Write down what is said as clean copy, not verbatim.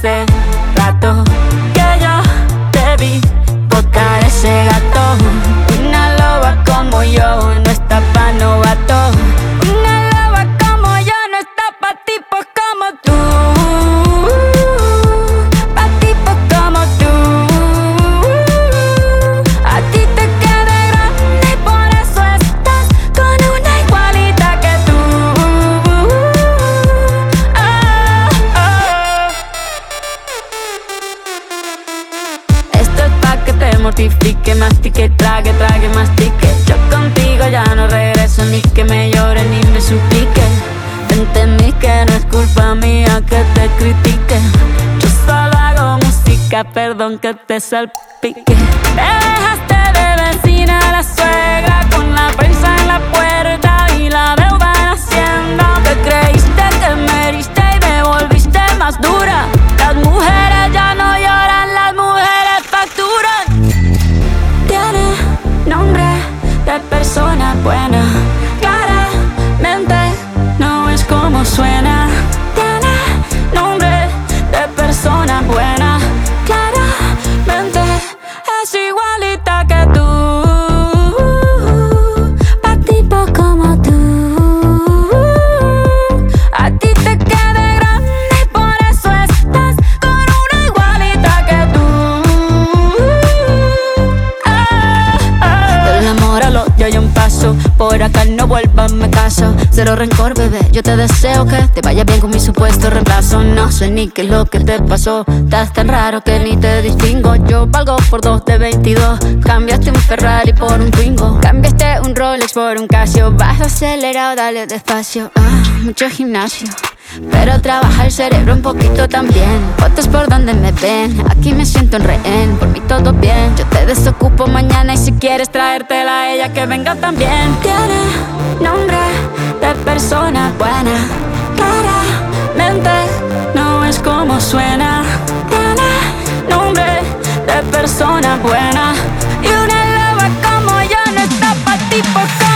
hace rato que yo te vi tocar ese gato. Una loba como yo no está pa' novato. Una loba como yo no está pa' tipos como tú. Pa' tipos como tú. A ti te queda grande y por eso estás con una igualita que tú. Esto es pa' que te mortifique, mastique, trague, mastique. Yo contigo ya no regreso, ni que me llore ni me suplique. Entendí que no es culpa mía que te critique. Yo solo hago música, perdón que te salpique. Te dejaste de vecina a la suegra con la prensa en la puerta y la deuda en Hacienda. Te creíste que me heriste y me volviste más dura. Las mujeres ya no lloran, las mujeres facturan. Tiene nombre de persona buena, claramente no es como suena. Tiene nombre de persona buena, claramente es igualita que tú. Pa' tipos como tú. A ti te queda grande y por eso estás con una igualita que tú. Del amor al odio hay un paso, por acá no vuelvas, me caso. Cero rencor, bebé, yo te deseo que te vaya bien con mi supuesto reemplazo. No sé ni qué es lo que te pasó, estás tan raro que ni te distingo. Yo valgo por 2 de 22, cambiaste un Ferrari por un Twingo. Cambiaste un Rolex por un Casio, vas acelerado, dale despacio. Mucho gimnasio, pero trabaja el cerebro un poquito también. Fotos por donde me ven, aquí me siento en rehén. Por mí todo bien, yo te desocupo mañana y si quieres traértela a ella que venga también. Tiene nombre de persona buena, claramente no es como suena. Tiene nombre de persona buena y una loba como yo no está pa' tipos como